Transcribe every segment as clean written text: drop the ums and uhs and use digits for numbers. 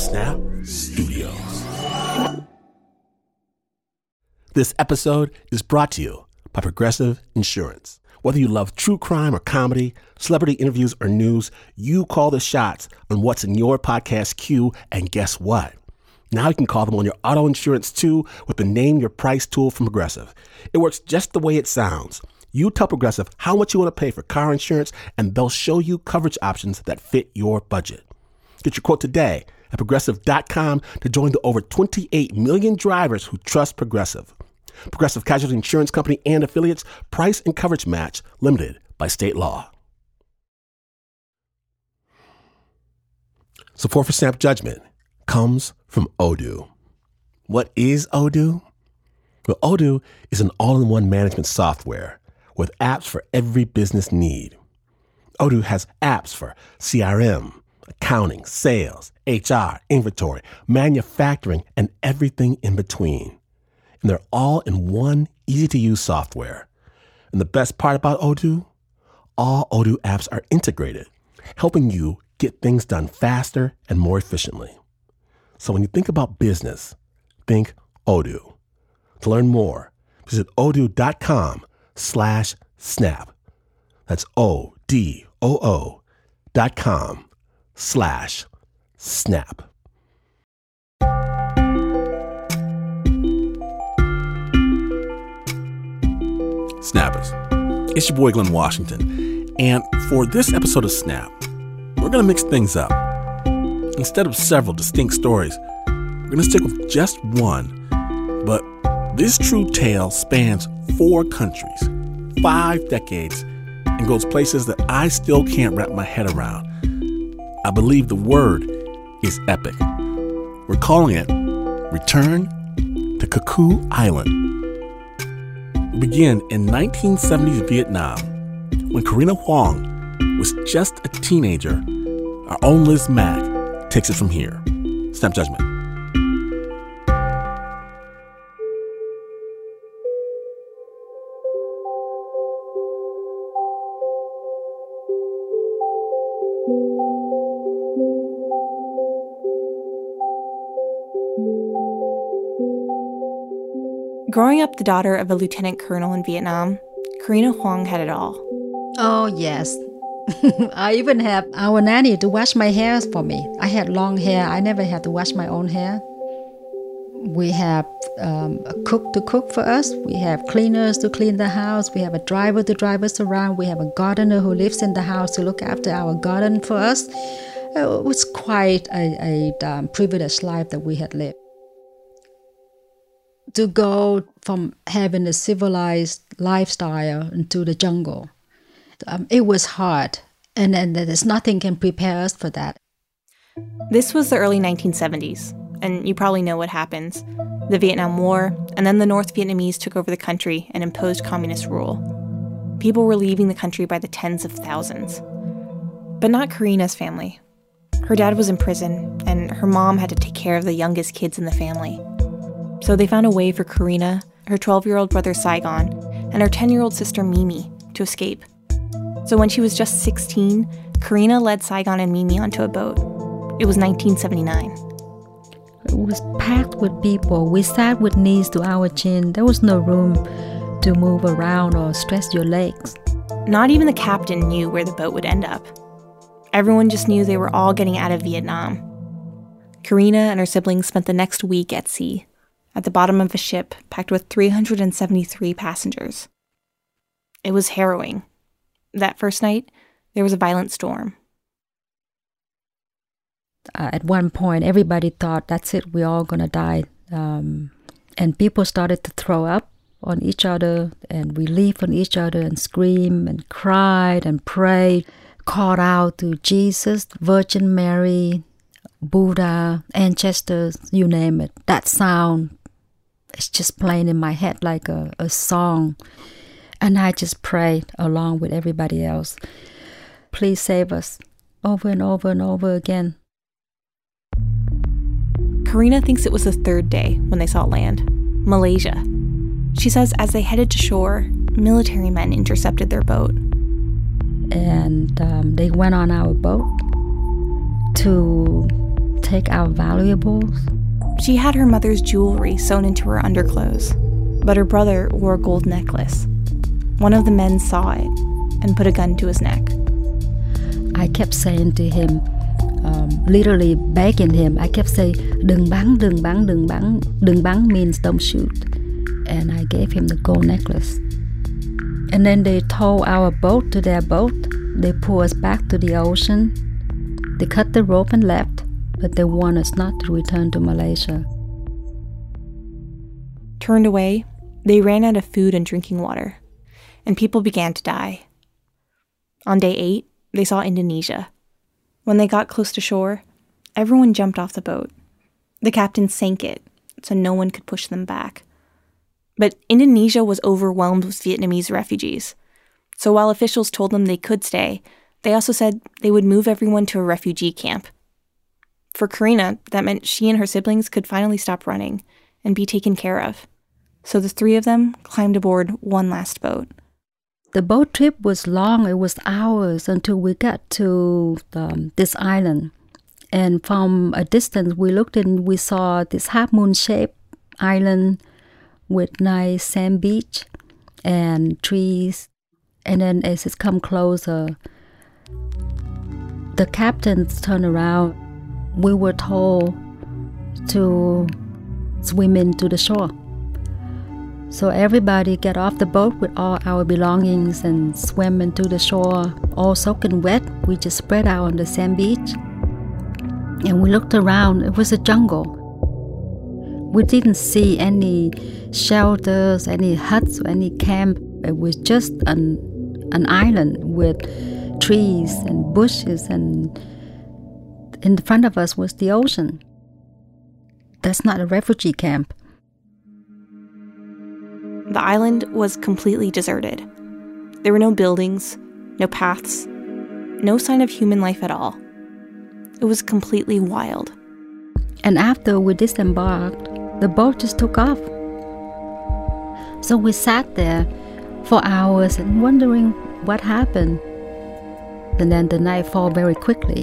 Snap Studios. This episode is brought to you by Progressive Insurance. Whether you love true crime or comedy, celebrity interviews or news, you call the shots on what's in your podcast queue, and guess what? Now you can call them on your auto insurance too with the Name Your Price tool from Progressive. It works just the way it sounds. You tell Progressive how much you want to pay for car insurance, and they'll show you coverage options that fit your budget. Get your quote today at Progressive.com to join the over 28 million drivers who trust Progressive. Progressive Casualty Insurance Company and affiliates. Price and coverage match limited by state law. Support for Snap Judgment comes from Odoo. What is Odoo? Well, Odoo is an all-in-one management software with apps for every business need. Odoo has apps for CRM, accounting, sales, HR, inventory, manufacturing, and everything in between. And they're all in one easy-to-use software. And the best part about Odoo? All Odoo apps are integrated, helping you get things done faster and more efficiently. So when you think about business, think Odoo. To learn more, visit odoo.com/snap. That's odoo.com/snap. Snappers, it's your boy Glenn Washington, and for this episode of Snap, we're going to mix things up. Instead of several distinct stories, we're going to stick with just one, but this true tale spans 4 countries, 5 decades, and goes places that I still can't wrap my head around. I believe the word is epic. We're calling it Return to Cuckoo Island. We begin in 1970s Vietnam, when Karina Huang was just a teenager. Our own Liz Mack takes it from here. Snap Judgment. Growing up the daughter of a lieutenant colonel in Vietnam, Karina Huang had it all. Oh, yes. I even have our nanny to wash my hair for me. I had long hair. I never had to wash my own hair. We have a cook to cook for us. We have cleaners to clean the house. We have a driver to drive us around. We have a gardener who lives in the house to look after our garden for us. It was quite a privileged life that we had lived. To go from having a civilized lifestyle into the jungle, it was hard, and there's nothing can prepare us for that. This was the early 1970s, and you probably know what happens. The Vietnam War, and then the North Vietnamese took over the country and imposed communist rule. People were leaving the country by the tens of thousands. But not Karina's family. Her dad was in prison, and her mom had to take care of the youngest kids in the family. So they found a way for Karina, her 12-year-old brother Saigon, and her 10-year-old sister Mimi to escape. So when she was just 16, Karina led Saigon and Mimi onto a boat. It was 1979. It was packed with people. We sat with knees to our chin. There was no room to move around or stretch your legs. Not even the captain knew where the boat would end up. Everyone just knew they were all getting out of Vietnam. Karina and her siblings spent the next week at sea, at the bottom of a ship packed with 373 passengers. It was harrowing. That first night, there was a violent storm. At one point, everybody thought, that's it, we're all going to die. And people started to throw up on each other and relief on each other and scream and cried and prayed, called out to Jesus, Virgin Mary, Buddha, ancestors, you name it. That sound is just playing in my head like a song. And I just prayed along with everybody else. Please save us, over and over and over again. Karina thinks it was the third day when they saw land, Malaysia. She says as they headed to shore, military men intercepted their boat. And they went on our boat to take our valuables. She had her mother's jewelry sewn into her underclothes, but her brother wore a gold necklace. One of the men saw it and put a gun to his neck. I kept saying to him, literally begging him, I kept saying, "Đừng bắn, đừng bắn, đừng bắn." "Đừng bắn" means don't shoot. And I gave him the gold necklace. And then they towed our boat to their boat. They pulled us back to the ocean. They cut the rope and left, but they warned us not to return to Malaysia. Turned away, they ran out of food and drinking water, and people began to die. On day 8, they saw Indonesia. When they got close to shore, everyone jumped off the boat. The captain sank it, so no one could push them back. But Indonesia was overwhelmed with Vietnamese refugees. So while officials told them they could stay, they also said they would move everyone to a refugee camp. For Karina, that meant she and her siblings could finally stop running and be taken care of. So the 3 of them climbed aboard one last boat. The boat trip was long. It was hours until we got to this island. And from a distance, we looked and we saw this half-moon-shaped island with nice sand beach and trees. And then as it come closer, the captain turned around. We were told to swim into the shore. So everybody get off the boat with all our belongings and swim into the shore, all soaking wet. We just spread out on the sand beach. And we looked around. It was a jungle. We didn't see any shelters, any huts, any camp. It was just an island with trees and bushes, and in front of us was the ocean. That's not a refugee camp. The island was completely deserted. There were no buildings, no paths, no sign of human life at all. It was completely wild. And after we disembarked, the boat just took off. So we sat there for hours and wondering what happened. And then the night fell very quickly.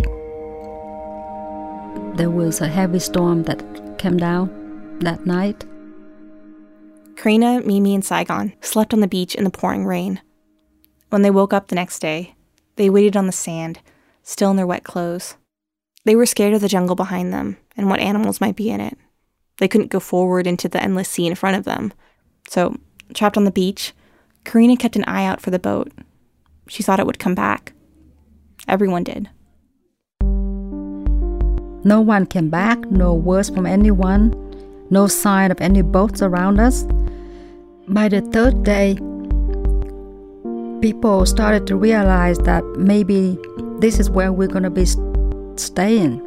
There was a heavy storm that came down that night. Karina, Mimi, and Saigon slept on the beach in the pouring rain. When they woke up the next day, they waited on the sand, still in their wet clothes. They were scared of the jungle behind them and what animals might be in it. They couldn't go forward into the endless sea in front of them. So, trapped on the beach, Karina kept an eye out for the boat. She thought it would come back. Everyone did. No one came back, no words from anyone, no sign of any boats around us. By the 3rd day, people started to realize that maybe this is where we're going to be staying.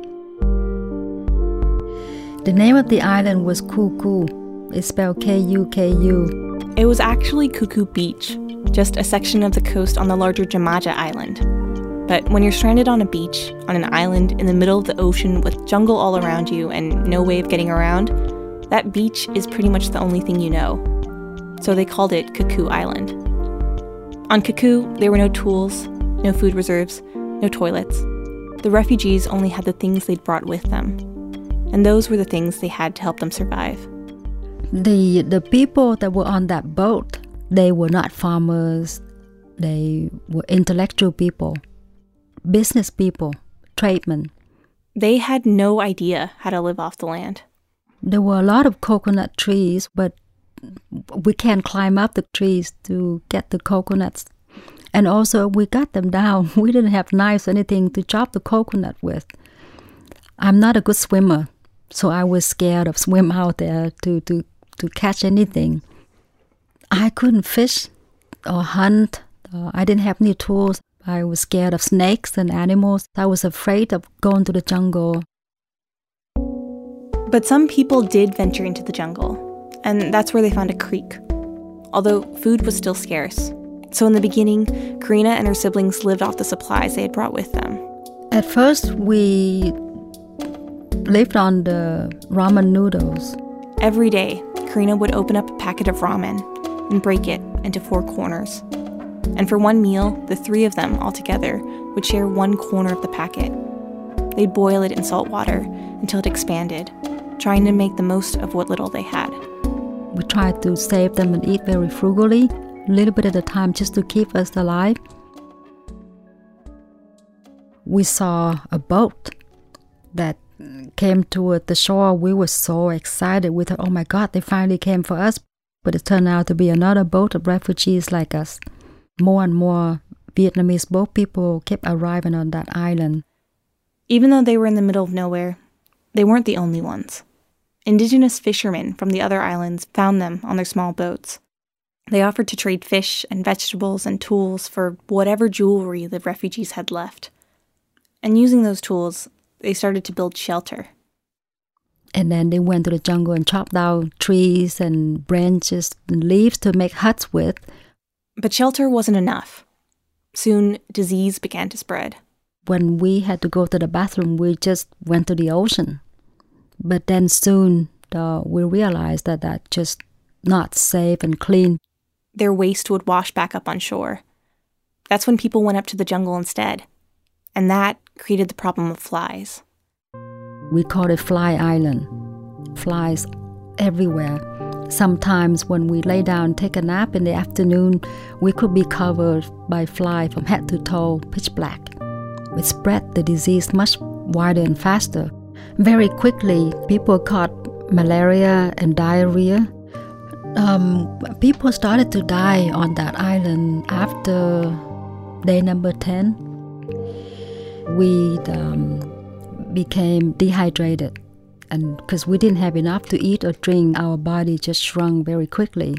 The name of the island was Kuku. It's spelled K-U-K-U. It was actually Kuku Beach, just a section of the coast on the larger Jamaja Island. But when you're stranded on a beach, on an island in the middle of the ocean with jungle all around you and no way of getting around, that beach is pretty much the only thing you know. So they called it Kuku Island. On Kuku, there were no tools, no food reserves, no toilets. The refugees only had the things they'd brought with them. And those were the things they had to help them survive. The people that were on that boat, they were not farmers. They were intellectual people, business people, tradesmen. They had no idea how to live off the land. There were a lot of coconut trees, but we can't climb up the trees to get the coconuts. And also, we got them down. We didn't have knives or anything to chop the coconut with. I'm not a good swimmer, so I was scared of swim out there to catch anything. I couldn't fish or hunt. I didn't have any tools. I was scared of snakes and animals. I was afraid of going to the jungle. But some people did venture into the jungle, and that's where they found a creek, although food was still scarce. So in the beginning, Karina and her siblings lived off the supplies they had brought with them. At first, we lived on the ramen noodles. Every day, Karina would open up a packet of ramen and break it into 4 corners. And for one meal, the 3 of them all together would share one corner of the packet. They'd boil it in salt water until it expanded, trying to make the most of what little they had. We tried to save them and eat very frugally, a little bit at a time just to keep us alive. We saw a boat that came toward the shore. We were so excited. We thought, oh my God, they finally came for us. But it turned out to be another boat of refugees like us. More and more Vietnamese boat people kept arriving on that island. Even though they were in the middle of nowhere, they weren't the only ones. Indigenous fishermen from the other islands found them on their small boats. They offered to trade fish and vegetables and tools for whatever jewelry the refugees had left. And using those tools, they started to build shelter. And then they went to the jungle and chopped down trees and branches and leaves to make huts with. But shelter wasn't enough. Soon, disease began to spread. When we had to go to the bathroom, we just went to the ocean. But then soon, we realized that that's just not safe and clean. Their waste would wash back up on shore. That's when people went up to the jungle instead. And that created the problem of flies. We called it Fly Island. Flies everywhere. Sometimes when we lay down and take a nap in the afternoon, we could be covered by fly from head to toe, pitch black. It spread the disease much wider and faster. Very quickly, people caught malaria and diarrhea. People started to die on that island after day number 10. We became dehydrated, and because we didn't have enough to eat or drink, our body just shrunk very quickly.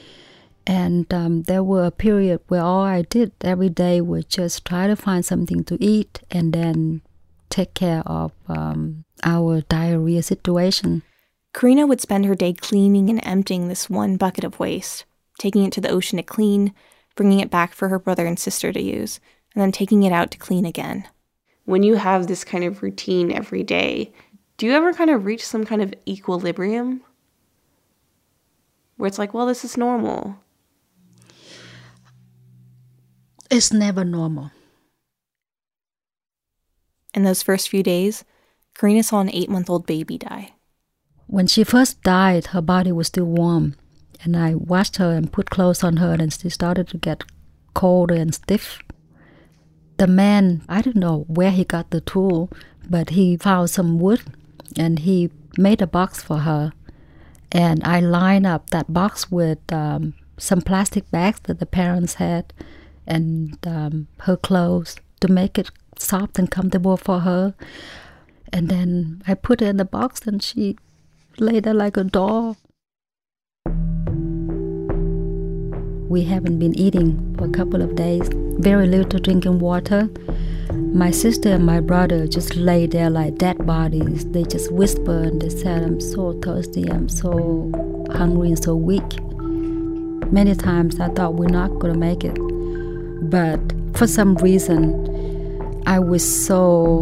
And there were a period where all I did every day was just try to find something to eat and then take care of our diarrhea situation. Karina would spend her day cleaning and emptying this one bucket of waste, taking it to the ocean to clean, bringing it back for her brother and sister to use, and then taking it out to clean again. When you have this kind of routine every day, do you ever kind of reach some kind of equilibrium? Where it's like, well, this is normal. It's never normal. In those first few days, Karina saw an 8-month-old baby die. When she first died, her body was still warm. And I washed her and put clothes on her, and she started to get colder and stiff. The man, I don't know where he got the tool, but he found some wood and he made a box for her. And I lined up that box with some plastic bags that the parents had and her clothes to make it soft and comfortable for her. And then I put her in the box and she lay there like a doll. We haven't been eating for a couple of days, very little drinking water. My sister and my brother just lay there like dead bodies. They just whisper and they said, I'm so thirsty, I'm so hungry and so weak. Many times I thought we're not going to make it. But for some reason, I was so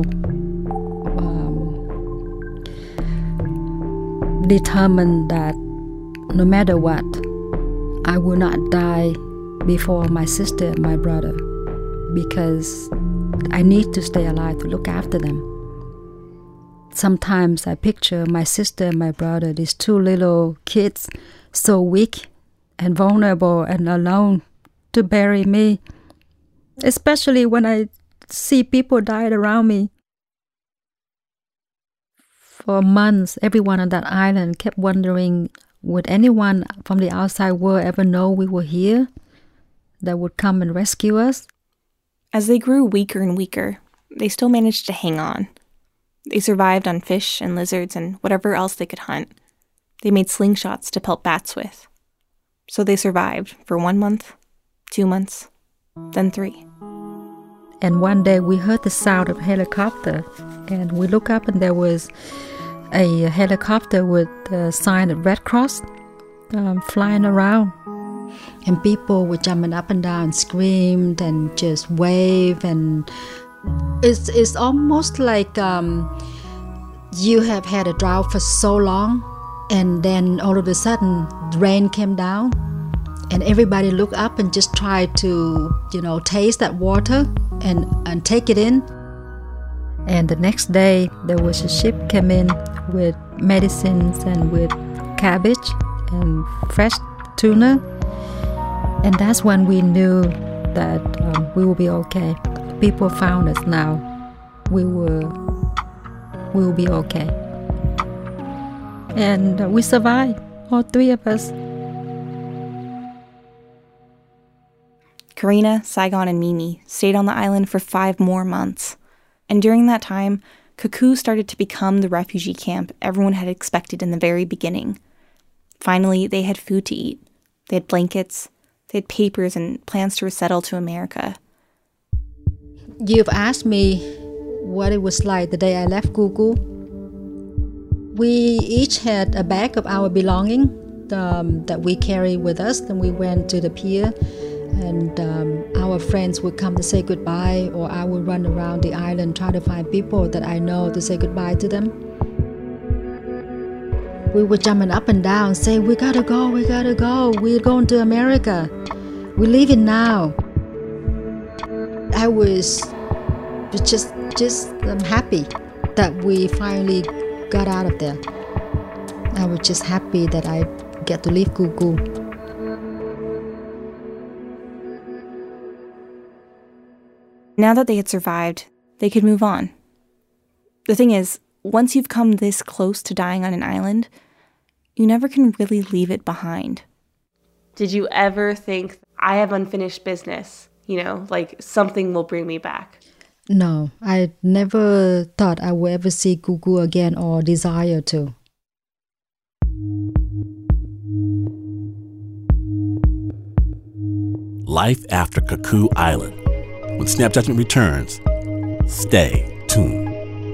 determined that no matter what, I will not die before my sister and my brother, because I need to stay alive to look after them. Sometimes I picture my sister and my brother, these two little kids, so weak and vulnerable and alone to bury me, especially when I see people die around me. For months, everyone on that island kept wondering, would anyone from the outside world ever know we were here that would come and rescue us? As they grew weaker and weaker, they still managed to hang on. They survived on fish and lizards and whatever else they could hunt. They made slingshots to pelt bats with. So they survived for 1 month, 2 months, then 3. And one day we heard the sound of a helicopter, and we looked up and there was a helicopter with a sign of Red Cross flying around. And people were jumping up and down, screamed and just waved. And it's almost like you have had a drought for so long, and then all of a sudden rain came down, and everybody looked up and just tried to, taste that water and take it in. And the next day, there was a ship came in with medicines and with cabbage and fresh tuna. And that's when we knew that we will be okay. People found us now. We will be okay. And we survived, all three of us. Karina, Saigon, and Mimi stayed on the island for 5 more months. And during that time, Kokoo started to become the refugee camp everyone had expected in the very beginning. Finally, they had food to eat. They had blankets. They had papers and plans to resettle to America. You've asked me what it was like the day I left Kokoo. We each had a bag of our belongings that we carried with us. Then we went to the pier, and our friends would come to say goodbye, or I would run around the island trying to find people that I know to say goodbye to them. We were jumping up and down, saying, we gotta go, we're going to America, we're leaving now. I was just happy that we finally got out of there. I was just happy that I get to leave Kokoo. Now that they had survived, they could move on. The thing is, once you've come this close to dying on an island, you never can really leave it behind. Did you ever think, I have unfinished business, like something will bring me back? No, I never thought I would ever see Kokoo again or desire to. Life after Kokoo Island. When Snap Judgment returns, stay tuned.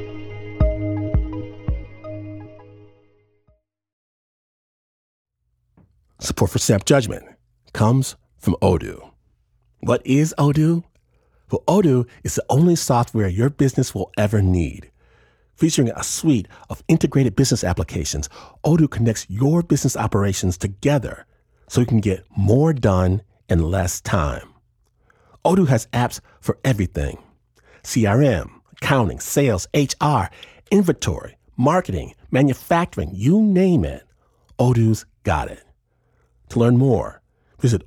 Support for Snap Judgment comes from Odoo. What is Odoo? Well, Odoo is the only software your business will ever need. Featuring a suite of integrated business applications, Odoo connects your business operations together so you can get more done in less time. Odoo has apps for everything: CRM, accounting, sales, HR, inventory, marketing, manufacturing, you name it. Odoo's got it. To learn more, visit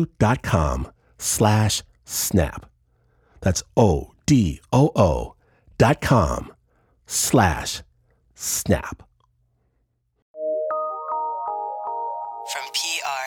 odoo.com/snap. That's ODOO.com/snap. From PR